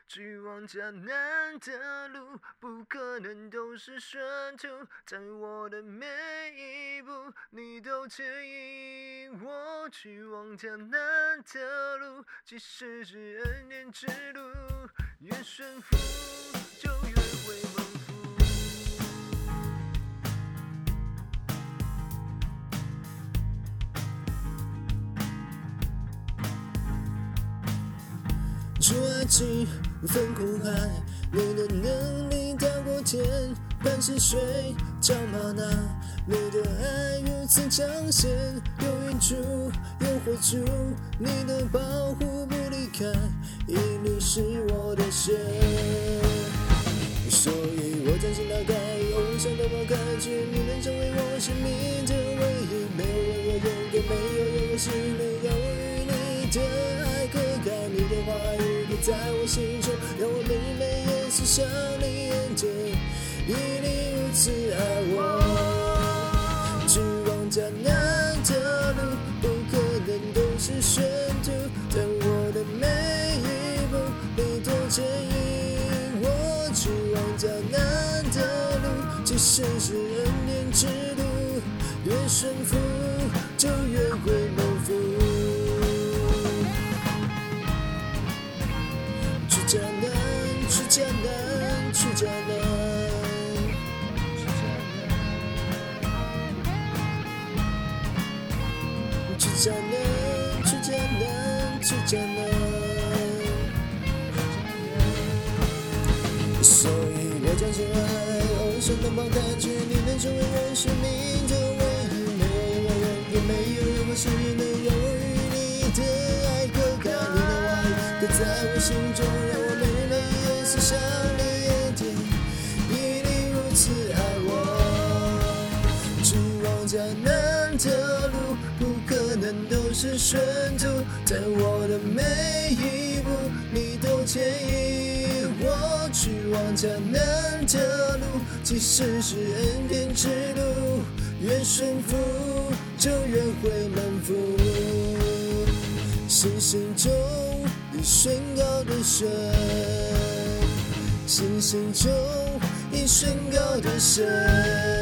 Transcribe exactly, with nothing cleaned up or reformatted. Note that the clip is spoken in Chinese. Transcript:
去往迦南的路，不可能都是顺途，在我的每一步，你都牵引我去往迦南的路，即使是恩典之路，越顺服就越会蒙福。 主爱情分苦海，你的能力大过天，磐石水叫玛纳，你的爱如此彰显，有云柱有火柱，你的保护不离开，一律是我的神。所以我将心打开，偶像都抛开，只愿你能成为我生命的唯一，没有任何人更没有任何事能让我与你的爱隔开，你的话语刻在我心中，让我每日每夜思想你恩典，以你如此爱我。去往迦南的路，不可能都是顺途，但我的每一步，你都牵引我去往迦南的路，即使是恩典之路，越顺服就越会蒙福。去迦南，去迦南，去迦南。去迦南，去迦南，去迦南。所以我将心爱，偶像都抛开，只愿你能成为我生命的唯一，没有任何人，也没有任何事能让我与你的爱隔开，你的话语刻在我心中，让我每日每夜思想你恩典，以你如此爱我。去往迦南的路，不可能都是顺途，但我的每一步，你都牵引我去往迦南的路，即使是恩典之路，越顺服就越会蒙福。信心中已宣告的神，信心中已宣告的神。